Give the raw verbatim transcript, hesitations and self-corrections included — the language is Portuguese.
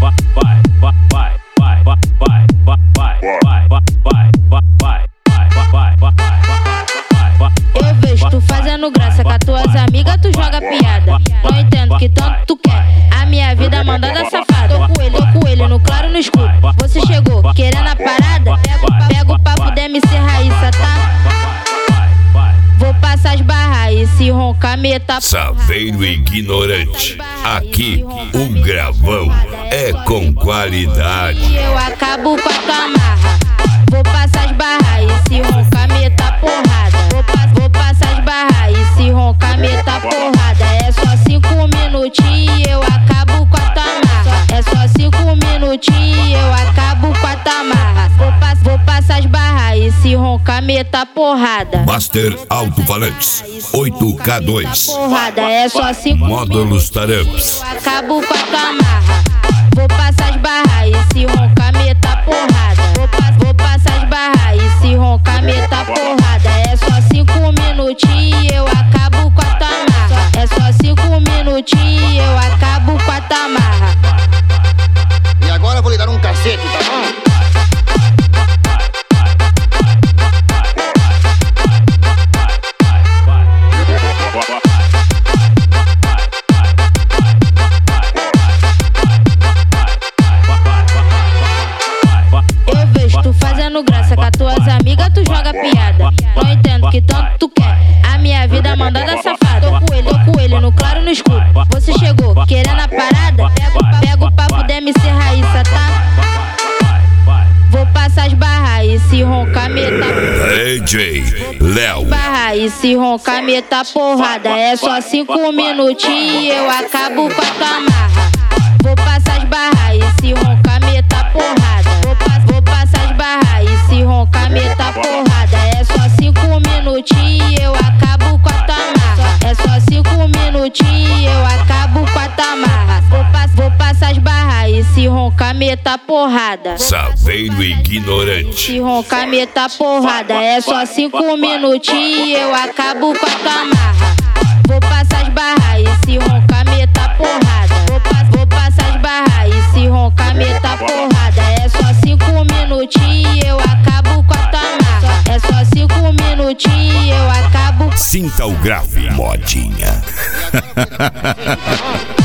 Eu vejo tu fazendo graça com as tuas amigas, tu joga piada. Não entendo que tanto tu quer a minha vida mandada safada. Tô com ele, tô com ele no claro no escuro. Você chegou querendo a parada? Pega, pega o papo da M C Raíssa, tá? Vou passar as barras e se roncar meta. Saveiro ignorante, aqui o gravão é com qualidade. Eu acabo com a tua marra. Vou passar as barras e se roncar meta porrada. Vou, pa vou passar as barras e se roncar meta porrada. É só cinco minutinhos e eu acabo com a tua marra. É só cinco minutinhos e eu acabo com a tua marra. Vou, pa vou passar as barras e se roncar meta porrada. Master Alto-Falantes oito K dois Porrada, é só cinco Módulos Taramps. eu acabo com a tua marra. Vou passar as barras e se roncar meta porrada. Vou, pa vou passar as barras e se roncar meta porrada. É só cinco minutinhos e eu acabo com a tua marra. É só cinco minutinhos e eu acabo com a tua marra. E agora eu vou lhe dar um cacete, tá bom? Tu fazendo graça com as tuas amigas, tu joga piada. Não entendo que tanto tu quer a minha vida mandada safada. Tô com ele, tô com ele no claro no escuro. Você chegou querendo a parada? Pega, pega o papo da M C Raíssa, tá? Vou passar as barras e se roncar meta. D J Léo. Barra e se roncar meta porrada. É só cinco minutinhos e eu acabo com a tua marra. Vou passar as barras e se roncar meta porrada. Vou, pa vou passar as barras e se roncar meta porrada. É só cinco minutinhos e eu acabo com a tua marra. É só cinco minutinhos e eu acabo com a tua marra. Vou, pa vou passar as barras e se roncar meta porrada. Saveiro ignorante. Se roncar meta porrada. É só cinco minutinhos e eu acabo com a tua marra. Vou passar as barras e se roncar meta porrada. Vou, pa vou passar as barras e se roncar meta porrada. É só cinco minutinhos e eu acabo com a tua marra. É só cinco minutinhos e eu acabo. Sinta o grave, modinha.